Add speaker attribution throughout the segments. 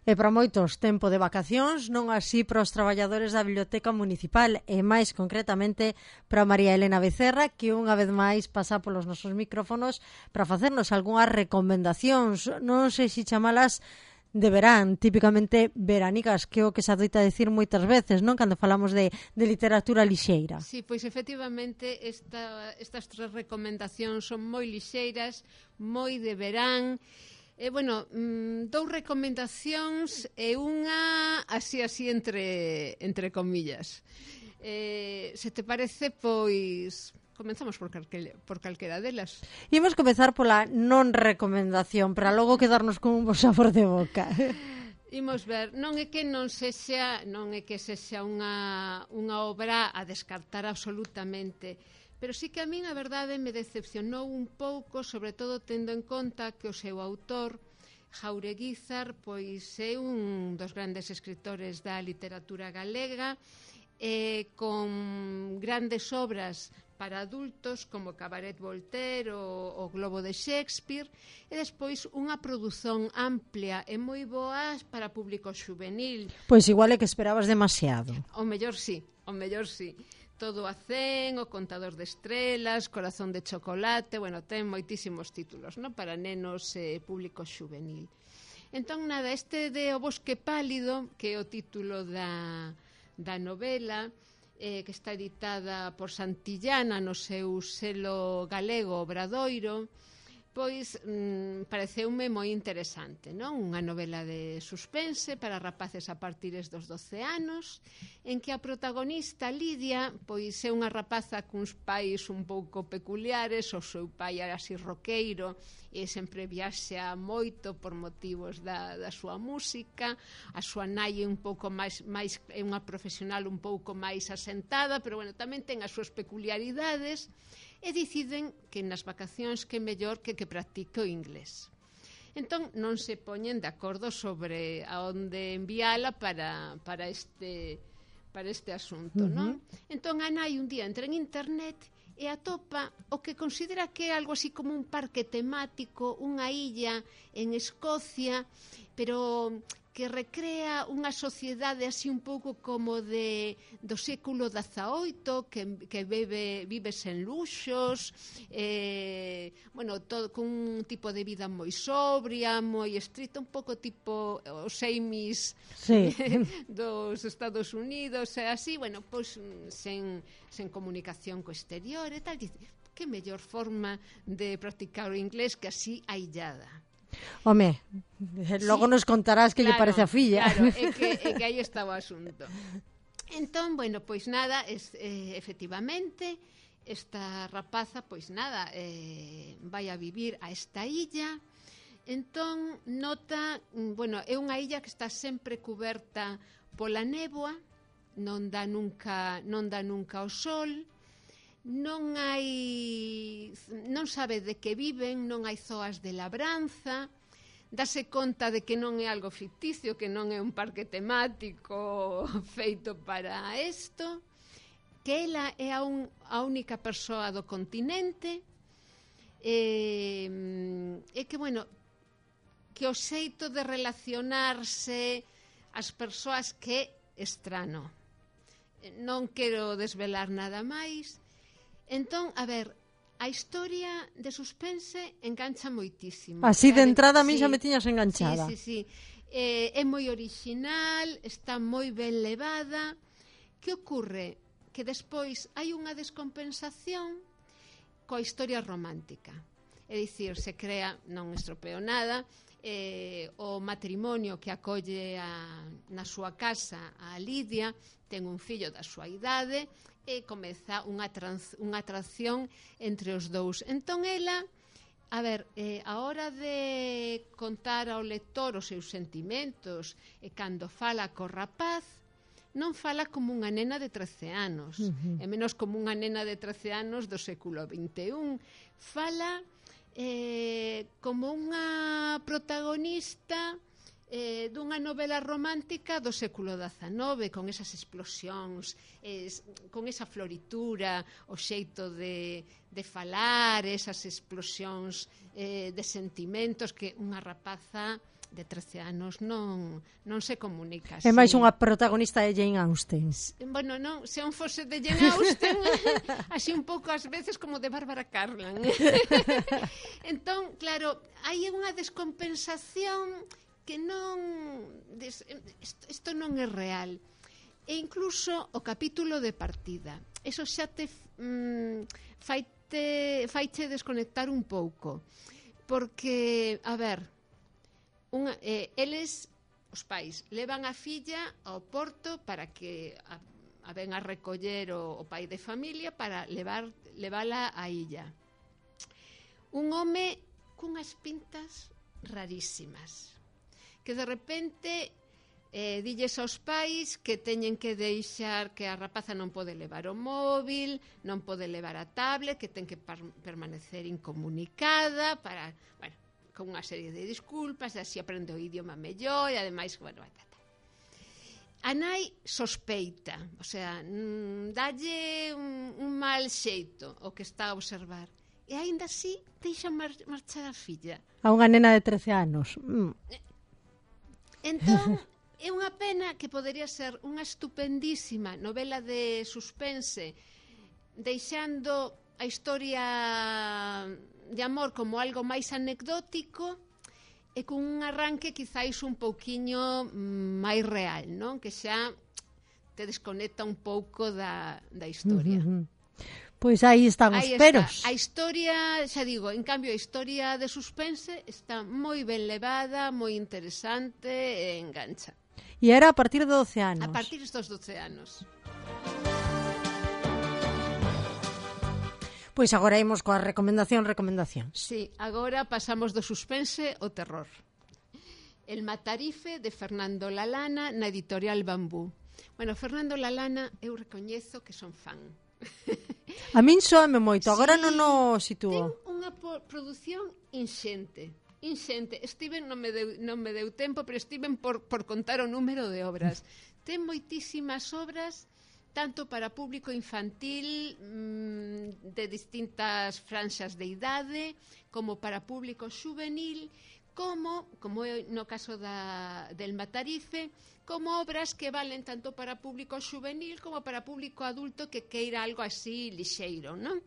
Speaker 1: E para moitos tempo de vacacións, non así para os traballadores da Biblioteca Municipal e máis concretamente para María Elena Becerra, que unha vez máis pasa polos nosos micrófonos para facernos algunhas recomendacións, non sei se chamalas de verán, típicamente veranicas, que é o que se adoita decir moitas veces, non? Cando falamos de literatura lixeira.
Speaker 2: Sí, pois efectivamente estas tres recomendacións son moi lixeiras, moi de verán. Dous recomendacións e unha así entre comillas. Se te parece, pois comenzamos por calquera delas.
Speaker 1: Imos comezar pola non recomendación para logo quedarnos con un bo sabor de boca.
Speaker 2: Imos ver, non é que sexa unha obra a descartar absolutamente, pero sí que a min a verdade me decepcionou un pouco, sobre todo tendo en conta que o seu autor, Jaureguizar, pois é un dos grandes escritores da literatura galega, con grandes obras para adultos como Cabaret Voltaire ou o Globo de Shakespeare, e despois unha produción amplia e moi boa para público xuvenil.
Speaker 1: Pois igual é que esperabas demasiado.
Speaker 2: O mellor sí. Todo a 100, O contador de estrelas, Corazón de chocolate, ten moitísimos títulos, non? Para nenos e público xuvenil. Entón, nada, este de O bosque pálido, que é o título da novela, que está editada por Santillana no seu selo galego Obradoiro, pois pareceume moi interesante, non? Unha novela de suspense para rapaces a partires dos 12 anos, en que a protagonista Lidia pois é unha rapaza cuns pais un pouco peculiares. O seu pai era así roqueiro e sempre viaxa moito por motivos da súa música. A súa nai é un pouco máis é unha profesional un pouco máis asentada, pero tamén ten as súas peculiaridades, e deciden que nas vacacións que é mellor que practique o inglés. Entón non se poñen de acordo sobre a onde enviala para este asunto, non? Entón a nai un día entra en internet e atopa o que considera que é algo así como un parque temático, unha illa en Escocia, pero que recrea unha sociedade así un pouco como do século XVIII, que vive sen luxos, todo con un tipo de vida moi sobria, moi estricta, un pouco tipo os Amis dos Estados Unidos, e así, sen comunicación co exterior e tal. Dice, que mellor forma de practicar o inglés que así aillada.
Speaker 1: Home, logo nos contarás que lle parece a filla.
Speaker 2: Claro, é que aí está o asunto. Entón, pois nada, efectivamente, esta rapaza, pois nada, vai a vivir a esta illa. Entón, nota, é unha illa que está sempre cuberta pola néboa, non dá nunca o sol, non sabe de que viven, non hai zoas de labranza, dase conta de que non é algo ficticio, que non é un parque temático feito para isto, que ela é a única persoa do continente, e que o xeito de relacionarse as persoas que é estrano. Non quero desvelar nada máis. Entón, a ver, a historia de suspense engancha moitísimo.
Speaker 1: Así de entrada a mí xa me tiñas enganchada.
Speaker 2: Sí. É moi orixinal, está moi ben levada. Que ocorre? Que despois hai unha descompensación coa historia romántica. É dicir, se crea, non estropeo nada, o matrimonio que acolle na súa casa a Lidia ten un fillo da súa idade e comeza unha atracción entre os dous. Entón ela, a hora de contar ao lector os seus sentimentos e cando fala co rapaz, non fala como unha nena de 13 anos, e menos como unha nena de 13 anos do século XXI. Fala como unha protagonista dunha novela romántica do século XIX, con esas explosións, con esa floritura, o xeito de falar, esas explosións de sentimentos que unha rapaza de 13 anos non se comunica así.
Speaker 1: É máis unha protagonista de Jane Austen.
Speaker 2: Bueno, non, se non fose de Jane Austen, así un pouco ás veces como de Bárbara Cartland. Entón, claro, hai unha descompensación que non... Isto non é real. E incluso o capítulo de partida. Eso xa te faiche desconectar un pouco. Porque, a ver... eles, os pais, levan a filla ao porto para que a ven a recoller o pai de familia para levala á illa. Un home cunhas pintas rarísimas, que de repente dilles aos pais que teñen que deixar, que a rapaza non pode levar o móvil, non pode levar a tablet, que ten que permanecer incomunicada para... Bueno, con unha serie de disculpas, así aprende o idioma mellor, e ademais, bueno, a nai sospeita, o sea, dalle un mal xeito o que está a observar, e aínda así deixa marchar a filla.
Speaker 1: A unha nena de 13 anos.
Speaker 2: Entón, é unha pena que podería ser unha estupendísima novela de suspense, deixando a historia de amor como algo máis anecdótico e con un arranque quizáis un pouquiño máis real, non? Que xa te desconecta un pouco da historia.
Speaker 1: Pois aí están os peros.
Speaker 2: A historia, xa digo, en cambio a historia de suspense está moi ben levada, moi interesante e engancha.
Speaker 1: E era a partir de 12 anos.
Speaker 2: A partir dos 12 anos.
Speaker 1: Pois agora imos coa recomendación.
Speaker 2: Sí, agora pasamos do suspense ao terror. El Matarife, de Fernando Lalana, na editorial Bambú. Bueno, Fernando Lalana, eu recoñezo que son fan.
Speaker 1: A min soame moito, agora
Speaker 2: sí,
Speaker 1: non o sitúo.
Speaker 2: Ten unha produción inxente. Estiven, non me deu tempo, pero estiven por contar o número de obras. Ten moitísimas obras, tanto para público infantil de distintas franxas de idade, como para público xuvenil, como no caso del Matarife, como obras que valen tanto para público xuvenil como para público adulto que queira algo así lixeiro, non?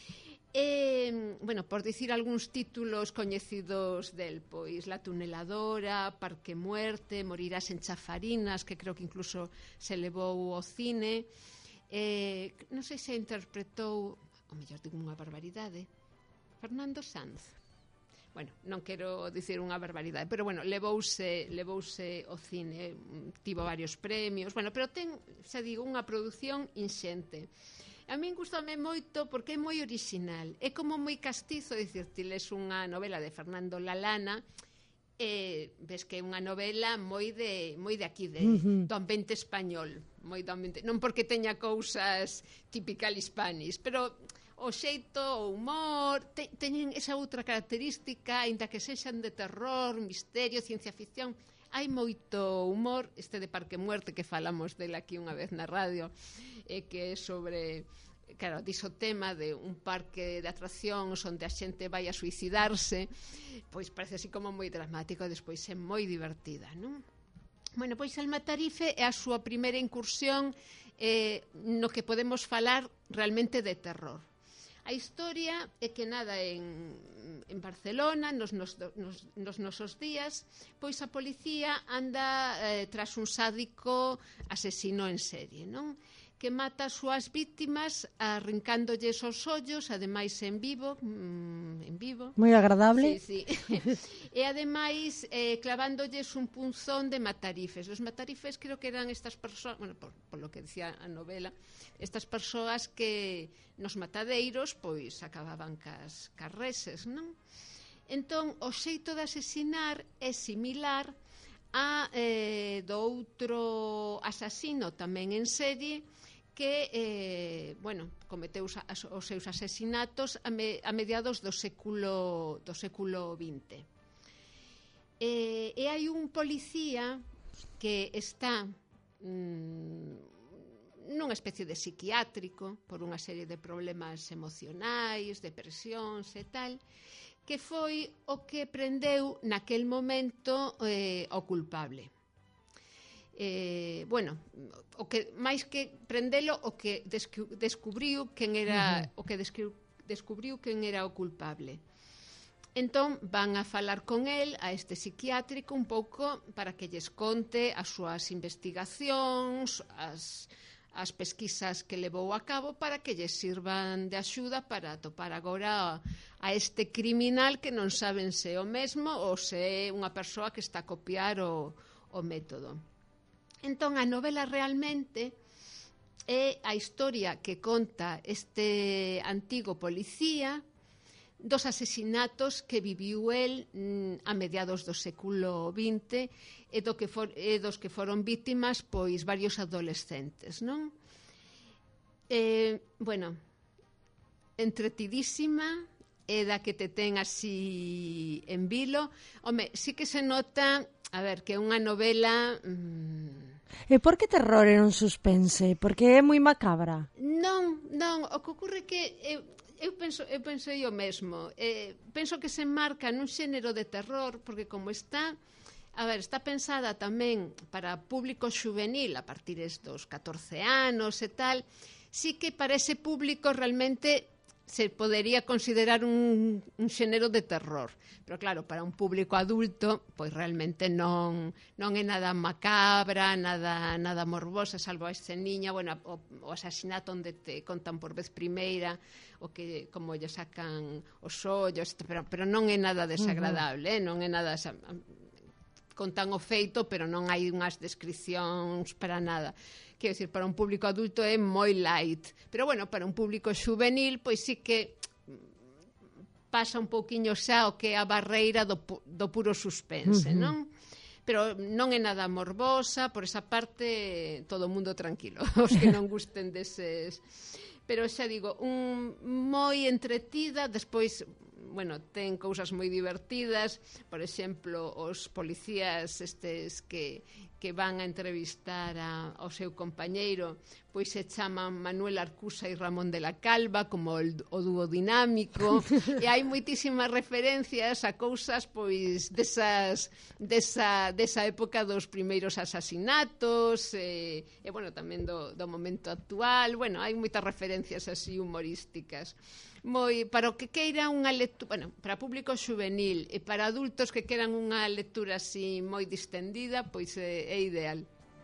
Speaker 2: Bueno, por dicir algúns títulos coñecidos del, pois La tuneladora, Parque Muerte, Morirás en Chafarinas, que creo que incluso se levou ao cine. Non sei se interpretou, ou mellor digo unha barbaridade, Fernando Sanz. Bueno, non quero dicir unha barbaridade, pero bueno, levouse ao cine, tivo varios premios, bueno, pero ten, xa digo, unha produción inxente. A min gustame moito porque é moi original, é como moi castizo, dicir, ti les unha novela de Fernando Lalana e ves que é unha novela moi de aquí, do ambiente español, moi do ambiente, non porque teña cousas typical hispanis, pero o xeito, o humor, teñen esa outra característica, aínda que sexan de terror, misterio, ciencia ficción, hai moito humor, este de Parque Muerte que falamos dele aquí unha vez na radio, que é sobre, claro, diso tema de un parque de atraccións onde a xente vai a suicidarse, pois parece así como moi dramático e despois é moi divertida, non? Bueno, pois El Matarife é a súa primeira incursión no que podemos falar realmente de terror. A historia é que nada en Barcelona, nos nosos días, pois a policía anda tras un sádico asesino en serie, non? Que mata as súas víctimas arrancándolles os ollos, ademais en vivo.
Speaker 1: Moi agradable.
Speaker 2: Sí. E ademais clavándolles un punzón de matarifes. Os matarifes creo que eran estas persoas, bueno, por lo que decía a novela, estas persoas que nos matadeiros pois acababan cas reses, non? Entón, o xeito de asesinar é similar a do outro asasino tamén en serie que, bueno, cometeu os seus asesinatos a mediados do século XX. E hai un policía que está nunha especie de psiquiátrico por unha serie de problemas emocionais, depresións e tal, que foi o que prendeu naquel momento o culpable. Bueno, o que máis que prendelo, o que descubriu quen era descubriu quen era o culpable. Entón van a falar con el, a este psiquiátrico, un pouco para que lles conte as súas investigacións, as pesquisas que levou a cabo, para que lles sirvan de axuda para atopar agora a este criminal que non saben se é o mesmo ou se é unha persoa que está a copiar o método. Entón a novela realmente é a historia que conta este antigo policía dos asesinatos que viviu el a mediados do século XX e dos que foron vítimas pois varios adolescentes, non? Bueno, entretidísima, é da que te ten así en vilo. Home, sí que se nota, a ver, que é unha novela...
Speaker 1: E por que terror e non suspense? Porque é moi macabra?
Speaker 2: Non, o que ocorre que... Eu pensei o mesmo. Penso que se marca nun xénero de terror, porque como está pensada tamén para público xuvenil a partir dos 14 anos e tal, sí que para ese público realmente se podería considerar un xénero de terror. Pero claro, para un público adulto, pois realmente non é nada macabra, nada morbosa, salvo a esceniña, bueno, o asasinato onde te contan por vez primeira, o que como lle sacan os ollos, pero non é nada desagradable, non é nada... Contan o feito, pero non hai unhas descripcións para nada. Quero dicir, para un público adulto é moi light. Pero, bueno, para un público xuvenil, pois sí que pasa un pouquiño xa o que é a barreira do puro suspense, non? Pero non é nada morbosa, por esa parte, todo o mundo tranquilo, os que non gusten deses... Pero xa digo, moi entretida, despois... Bueno, ten cousas moi divertidas, por exemplo, os policías estes que van a entrevistar ao seu compañeiro, pois se chaman Manuel Arcusa e Ramón de la Calva, como o dúo dinámico, e hai moitísimas referencias a cousas pois desa época dos primeiros asasinatos, e bueno, tamén do momento actual. Bueno, hai moitas referencias así humorísticas. Para o que queira unha lectura, bueno, para público xuvenil e para adultos que queran unha lectura así moi distendida, pois é ideal.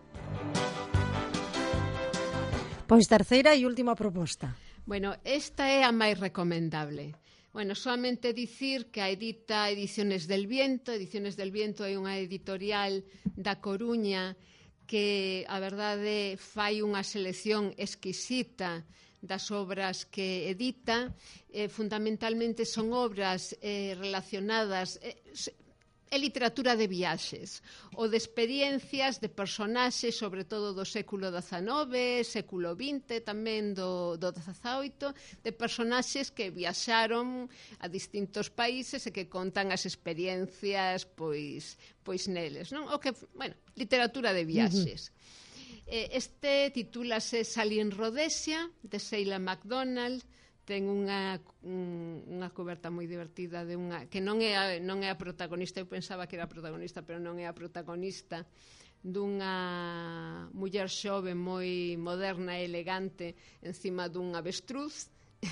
Speaker 1: Pois terceira e última proposta.
Speaker 2: Bueno, esta é a máis recomendable. Bueno, solamente dicir que a edita Ediciones del Viento. Ediciones del Viento é unha editorial da Coruña que, a verdade, fai unha selección exquisita das obras que edita. Fundamentalmente son obras relacionadas... É literatura de viaxes ou de experiencias de personaxes, sobre todo do século XIX, século XX, tamén do XVIII, de personaxes que viaxaron a distintos países e que contan as experiencias pois neles, non? O que, bueno, literatura de viaxes. Este titúlase Sally en Rhodesia, de Sheila MacDonald. Ten unha coberta moi divertida de unha que non é a protagonista, eu pensaba que era a protagonista, pero non é a protagonista, dunha muller xove moi moderna e elegante encima dun avestruz.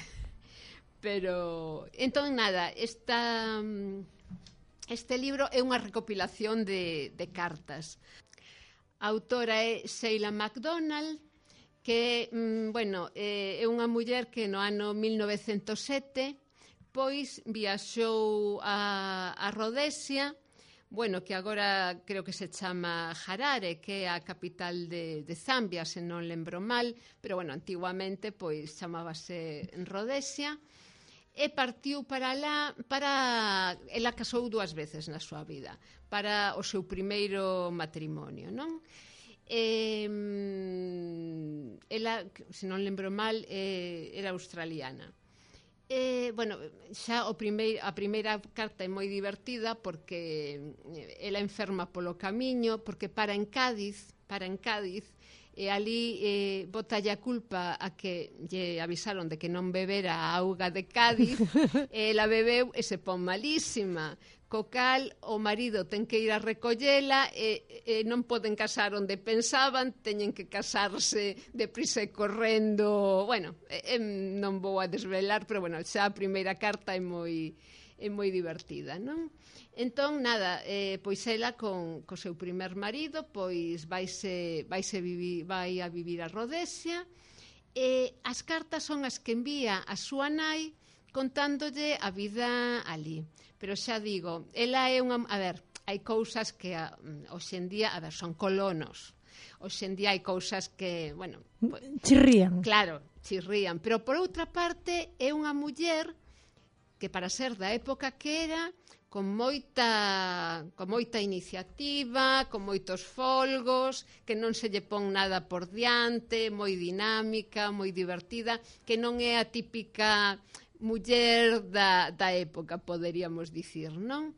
Speaker 2: Pero entón nada, este libro é unha recopilación de cartas. A autora é Sheila MacDonald, que, bueno, é unha muller que no ano 1907 pois viaxou a Rhodesia, bueno, que agora creo que se chama Harare, que é a capital de Zambia, se non lembro mal, pero, bueno, antiguamente pois chamábase Rhodesia, e partiu para lá, ela casou 2 veces na súa vida, para o seu primeiro matrimonio, non? Ela, se non lembro mal, era australiana. Bueno, xa a primeira carta é moi divertida porque ela enferma polo camiño, porque para en Cádiz, e ali botalle a culpa a que lle avisaron de que non bebera a auga de Cádiz, ela bebeu e se pon malísima. Co cal o marido ten que ir a recollela e non poden casar onde pensaban, teñen que casarse deprisa e correndo. Bueno, non vou a desvelar, pero bueno, xa a primeira carta é moi divertida, non? Entón, nada, pois ela co seu primer marido, pois vai a vivir a Rodesia, e as cartas son as que envía a súa nai contándolle a vida ali. Pero xa digo, ela é unha... A ver, hai cousas que hoxe en día, son colonos. Hoxe en día hai cousas que, bueno...
Speaker 1: Chirrían.
Speaker 2: Claro, chirrían. Pero por outra parte, é unha muller que para ser da época que era, con moita iniciativa, con moitos folgos, que non se lle pon nada por diante, moi dinámica, moi divertida, que non é a típica muller da época, poderíamos dicir, non?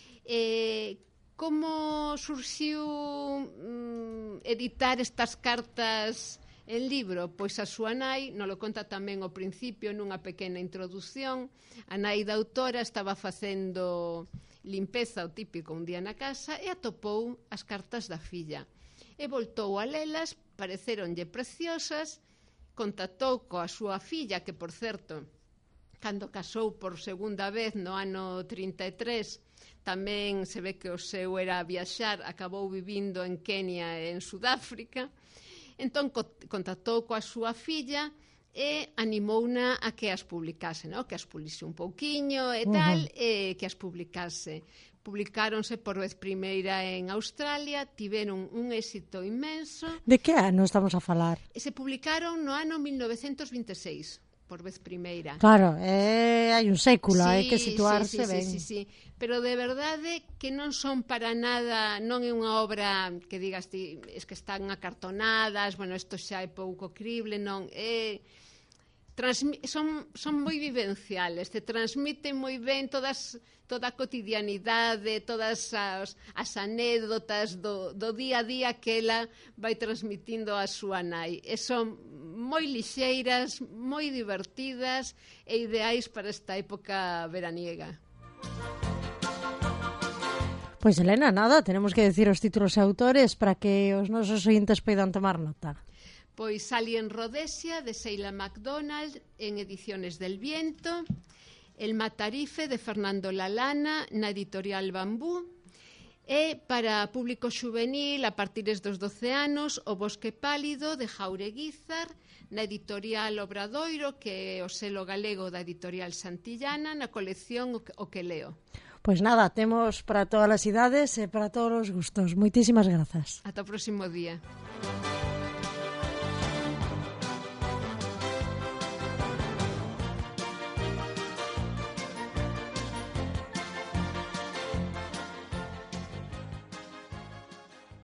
Speaker 2: Como surxiu editar estas cartas en libro? Pois a súa nai, non lo conta tamén ao principio nunha pequena introdución. A nai da autora estaba facendo limpeza, o típico, un día na casa, e atopou as cartas da filla. E voltou a lelas, pareceronlle preciosas, contactou coa súa filla, que, por certo, cando casou por segunda vez no ano 33, tamén se ve que o seu era viaxar, acabou vivindo en Kenia e en Sudáfrica. Entón contactou coa súa filla e animouna a que as publicase, no? Que as pulise un pouquiño e tal, e que as publicase. Publicáronse por vez primeira en Australia, tiveron un éxito inmenso.
Speaker 1: De que ano estamos a falar?
Speaker 2: Se publicaron no ano 1926. Por vez primeira.
Speaker 1: Claro, hai un século, hai que situarse ben.
Speaker 2: Sí. Pero de verdade que non son para nada, non é unha obra que digas ti, es que están acartonadas, bueno, isto xa é pouco crible, non é... Son moi vivenciales, te transmiten moi ben toda a cotidianidade, todas as anécdotas do día a día que ela vai transmitindo a súa nai. E son moi lixeiras, moi divertidas e ideais para esta época veraniega.
Speaker 1: Pois, Elena, nada, tenemos que decir os títulos e autores para que os nosos ointes poidan tomar nota.
Speaker 2: Pois Alien Rhodesia, de Sheila MacDonald, en Ediciones del Viento, El Matarife, de Fernando Lalana, na editorial Bambú, e para público xuvenil, a partir dos 12 anos, O Bosque Pálido, de Jaureguizar, na editorial Obradoiro, que é o selo galego da editorial Santillana, na colección O que leo.
Speaker 1: Pois nada, temos para todas as idades e para todos os gustos. Moitísimas grazas.
Speaker 2: Ata o próximo día.